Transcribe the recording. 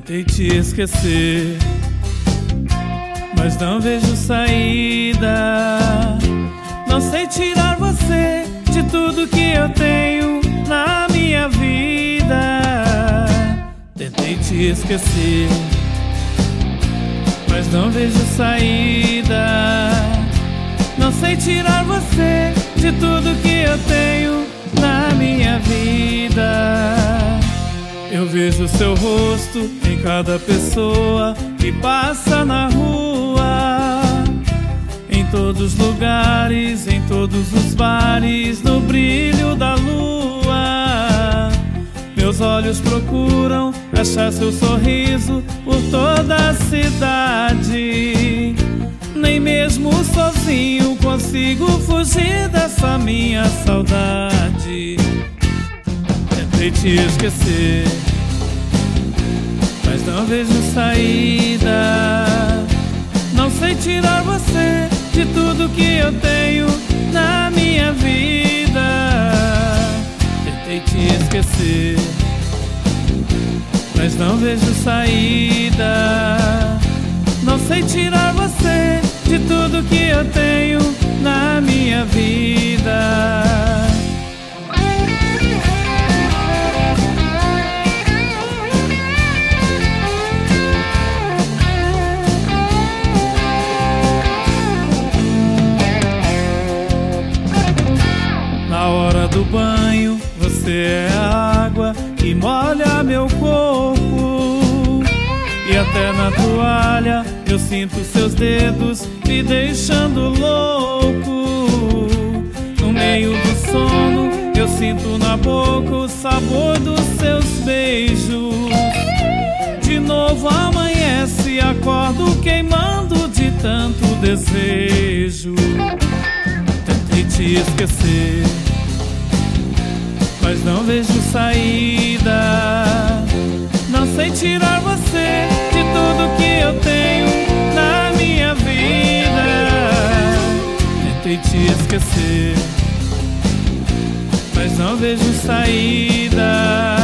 Tentei te esquecer, mas não vejo saída. Não sei tirar você de tudo que eu tenho na minha vida. Tentei te esquecer, mas não vejo saída. Não sei tirar você de tudo que eu tenho na minha vida. Eu vejo seu rosto em cada pessoa que passa na rua, em todos os lugares, em todos os bares, no brilho da lua. Meus olhos procuram achar seu sorriso por toda a cidade. Nem mesmo sozinho consigo fugir dessa minha saudade. Tentei te esquecer, mas não vejo saída. Não sei tirar você de tudo que eu tenho na minha vida. Tentei te esquecer, mas não vejo saída. Não sei tirar você de tudo que eu tenho na minha vida. Na hora do banho, você é a água que molha meu corpo. E até na toalha eu sinto seus dedos me deixando louco. No meio do sono eu sinto na boca o sabor dos seus beijos. De novo amanhece, acordo queimando de tanto desejo. Tentei te esquecer, mas não vejo saída. Não sei tirar você de tudo que eu tenho na minha vida. Tentei te esquecer, mas não vejo saída.